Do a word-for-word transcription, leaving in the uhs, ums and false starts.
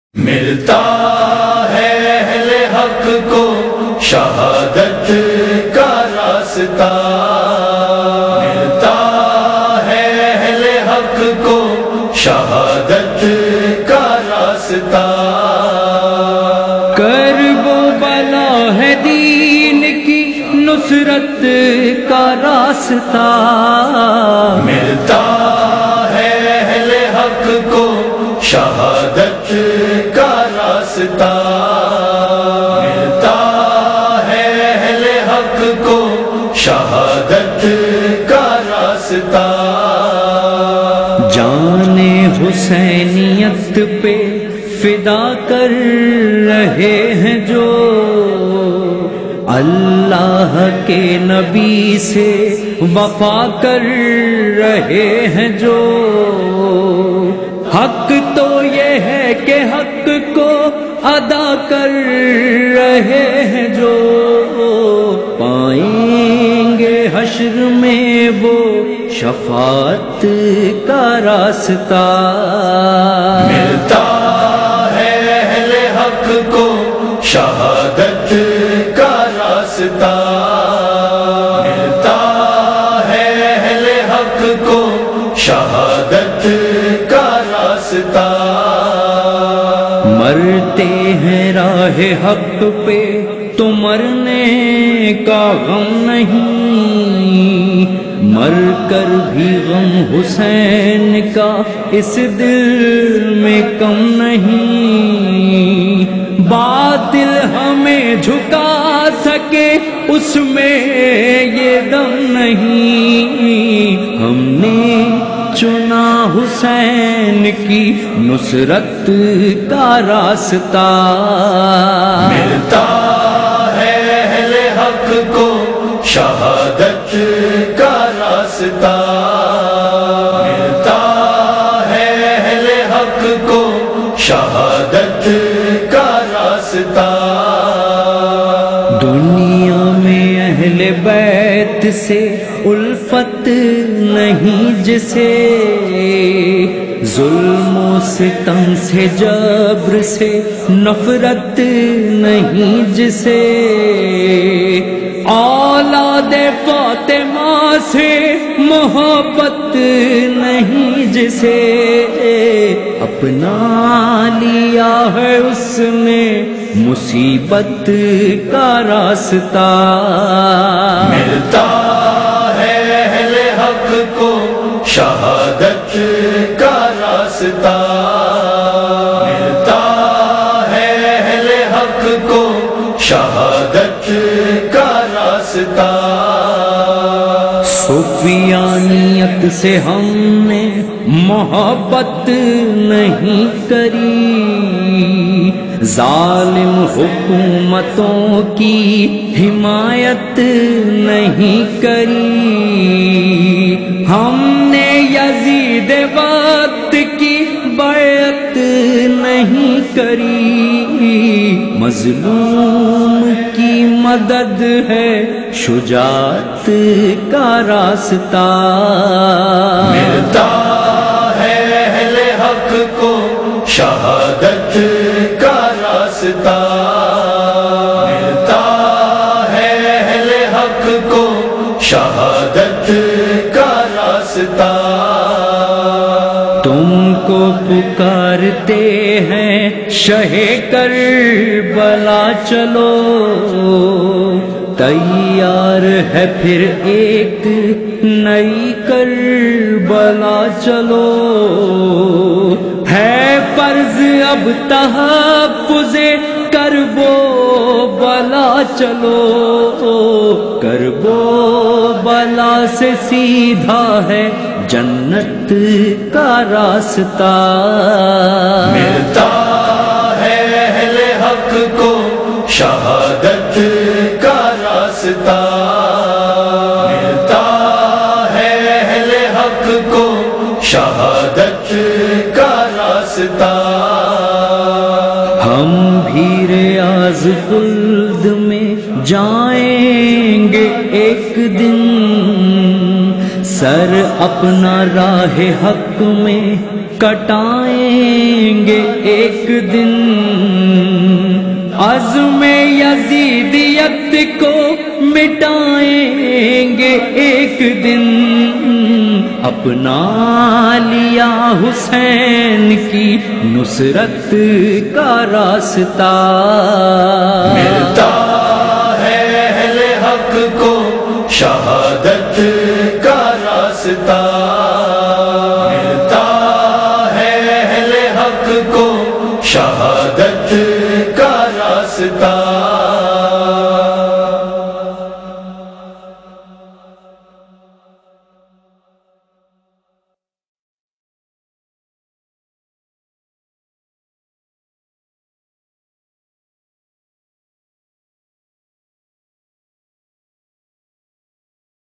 ملتا ہے اہل حق کو شہادت کا راستہ، ملتا ہے اہل حق کو شہادت کا راستہ۔ کرب و بلا ہے دین کی نصرت کا راستہ، ملتا ہے اہل حق کو شہادت کا راستہ، ملتا ہے اہل حق کو شہادت کا راستہ۔ جان حسینیت پہ فدا کر رہے ہیں جو، اللہ کے نبی سے وفا کر رہے ہیں جو، حق تو یہ ہے کہ حق کو ادا کر رہے ہیں جو، پائیں گے حشر میں وہ شفاعت کا راستہ۔ ملتا ہے اہل حق کو شہادت کا راستہ، ملتا ہے اہل حق کو شہادت کا راستہ۔ مرتے ہیں راہ حق پہ تو مرنے کا غم نہیں، مر کر بھی غم حسین کا اس دل میں کم نہیں، باطل ہمیں جھکا سکے اس میں یہ دم نہیں، ہم نے چنا حسین کی نصرت کا راستہ۔ ملتا ہے اہل حق کو شہادت کا راستہ، ملتا ہے اہل حق کو شہادت کا راستہ۔ دنیا میں اہل بیت سے الفت نہیں جسے، ظلم و ستم سے جبر سے نفرت نہیں جسے، اولاد فاطمہ سے محبت نہیں جسے، اپنا لیا ہے اس نے مصیبت کا راستہ۔ ملتا ہے اہل حق کو شہادت کا راستہ، ملتا ہے اہل حق کو شہادت کا راستہ۔ سفیانیت سے ہم نے محبت نہیں کری، ظالم حکومتوں کی حمایت نہیں کری، ہم نے یزید وقت کی بیعت نہیں کری، مظلوم کی مدد ہے شجاعت کا راستہ۔ ملتا ہے اہل حق کو شہادت کا راستہ، ملتا ہے اہل حق کو شہادت کا راستہ۔ تم کو پکارتے ہیں شہ کربلا چلو، تیار ہے پھر ایک نئی کربلا چلو، ہے فرض اب تحفظ کرب و بلا چلو، کرب و بلا سے سیدھا ہے جنت کا راستہ۔ ملتا ہے اہل حق کو شہادت کا راستہ، ملتا ہے اہل حق کو شہادت کا راستہ۔ ہم بھی ریاض خلد میں جائیں گے ایک دن، سر اپنا راہ حق میں کٹائیں گے ایک دن، عزم یزیدیت کو مٹائیں گے ایک دن، اپنا لیا حسین کی نصرت کا راستہ، ملتا ہے اہل حق کو شہادت کا راستہ،